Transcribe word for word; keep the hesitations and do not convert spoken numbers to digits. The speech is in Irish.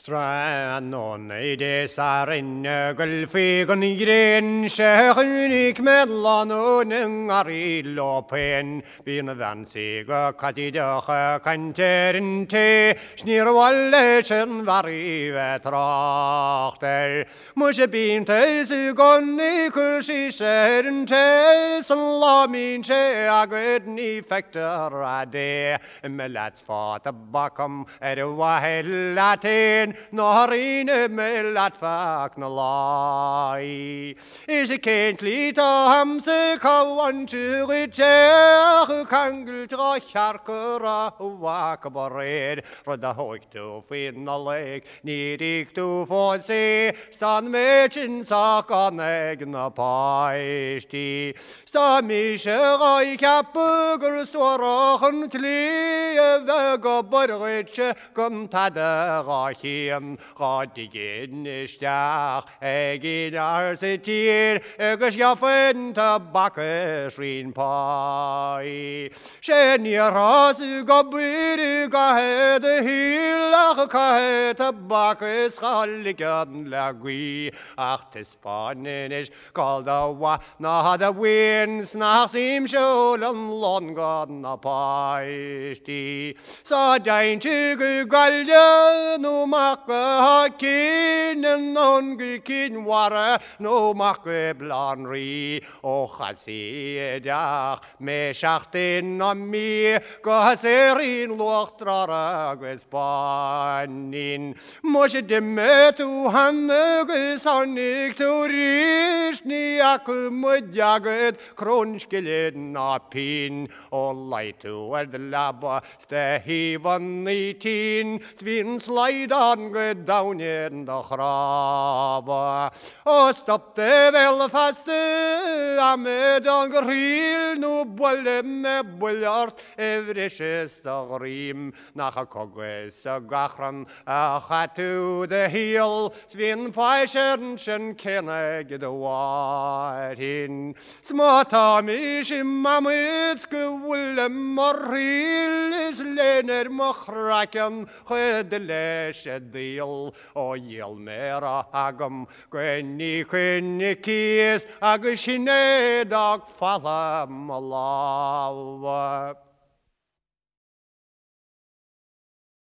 Stranon i det sarinögel figon i gren Sjöhunik med lanun i lopen Bin vansiga katidöcha kanterin te Snirwallechen var i vetrachter Musje bin te sugon i kursi seren te Salamin te agud ni fekter ade Melats fata bakom er wahel latin Narin mellat vakna lai Is a kentli ta hamse kawan churiter Kangel tra charkera wakabared Rada hoik to fin a leg Nidik to for se Stan mechin sak an egna paisti Sta mischer ai kappugur sorachen tli Vega barritche kom taderachi Radigin istach egin arsitir Egus jaffen tabakes rin pai Shen yaras gabir gahed hilach kahe tabakes Khaligan lagui Ach tes panenish kaldawa Na the winds nach sim sholan longad na paisti Sa dain chigu galja no mak hakin non gikin wara no mak blanri o khasi dach me schachtin am mi gaserin lochtrara gespanin moje demetu ham gesanik tu rishni ak mudjaget kronskelen apin o laitu er de laba stehi vannitin svin slidan good down in the grava o stop de vel faste amed on grill no bolle me bollart evrishes grim nach a kogwes gachran a khatu the heel svin faischen kenne the watin smata mish mamit gwulle moril is lener machraken khedle shedil o yel mera agam gwenni gwenni kies agshine dag falam alav